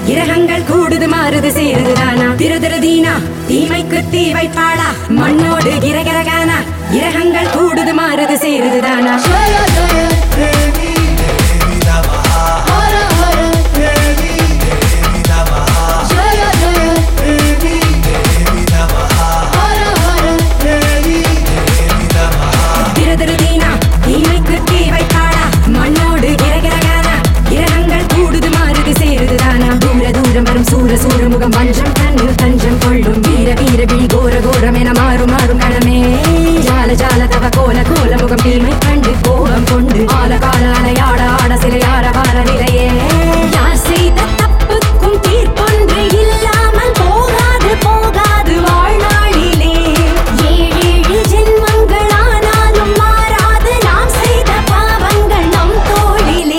இரகங்கள் கூடுது மாறுது சேருதுதானா திருதிருதீனா தீமைக்கு தீ வைப்பாளா மண்ணோடு கிரகரகானா இரகங்கள் கூடுது மாறுது சேருதுதானா திருதிருதீனா தீமைக்கு தீ வைப்பாளா மண்ணோடு கிரகரகானா இரகங்கள் கூடுது மாறுது சேருதுதானா தூர தூரம் வரும் சூர சூர முகம் வஞ்சம் தன்னில் தஞ்சம் கொள்ளும் வீர வீர விழி கோர கோரம் என மாறும் மாறும் கணமே ஜால ஜால தவ கோல கோல முகம் தீமை கண்டு கோபம் கொண்டு ஆல கால அலையாட ஆட சிலையார வார நிலையே யார் செய்த தப்புக்கும் தீர்ப்பொன்று இல்லாமல் போகாது போகாது வாழ்நாளிலே ஏழு ஜென்மங்கள் ஆனாலும் மாறாது நாம் செய்த பாவங்கள் நம் தோளிலே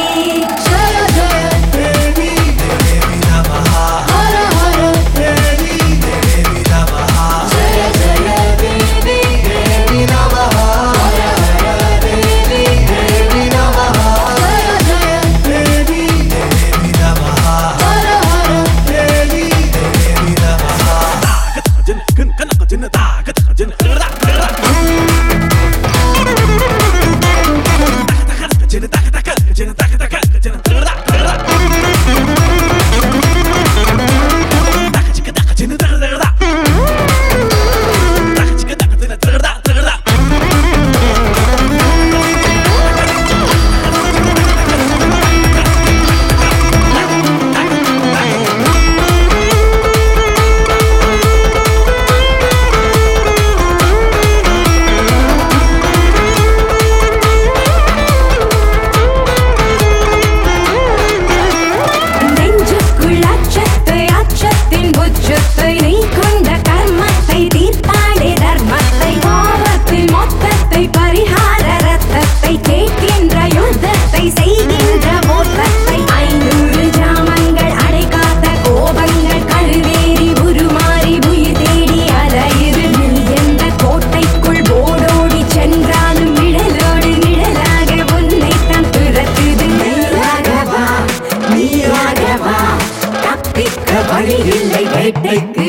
வழி இல்லை வேட்டைக்கு